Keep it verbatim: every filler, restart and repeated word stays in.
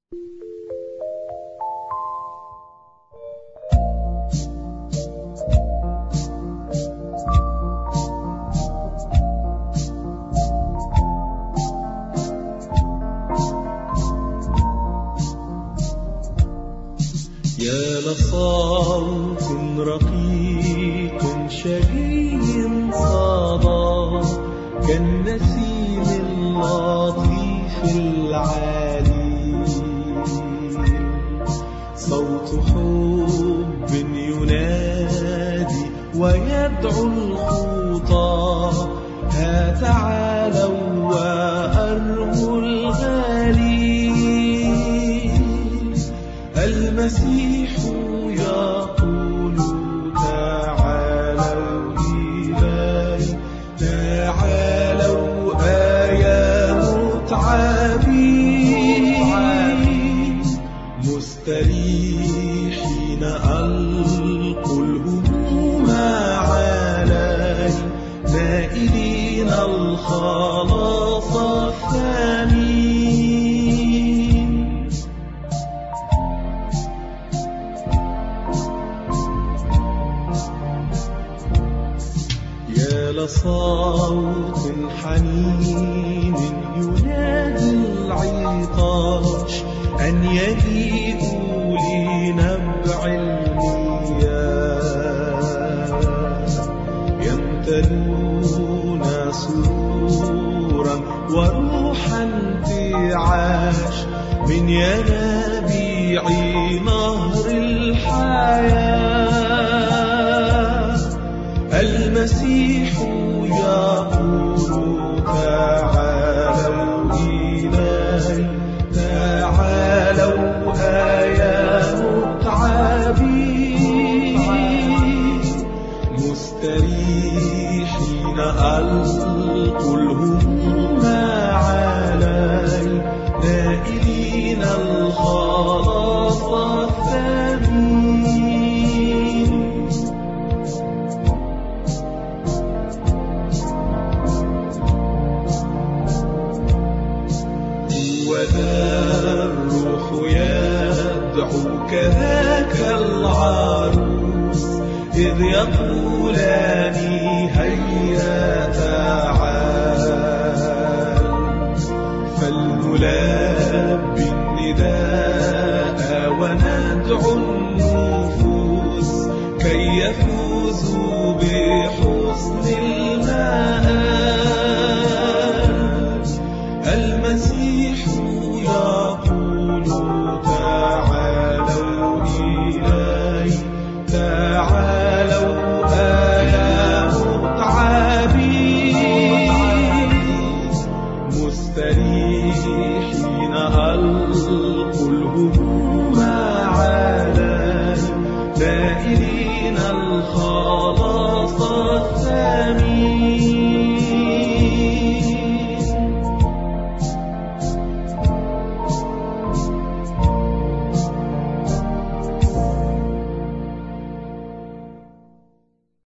يا لصوت رقيق شهي صدى كالنسيم اللطيف العالي، صوت حب ينادي ويدعو الخطى، ها تعالوا وأرجو الغالي. المسيح يقول تعالوا إلي، تعالوا آيا متعبين، مستريحين ألقوا الهموم علي، نائلين الخلاص الثاني. لصوت حنين ينادي العطاش أن يجيئوا لنبع المياه، يمتلون سرورا وروحا انتعاش من ينابيع نهر الحياة. المسيح يقول تعالوا إلي، تعالوا آيا متعبين، مستريحين ألقوا الهموم علي، نائلين الخلاص الثمين. الروح يدعو كذاك العروس، إذ يقولان هيا تعال، فلنلبي النداء وندعو النفوس كي يفوزوا بحسن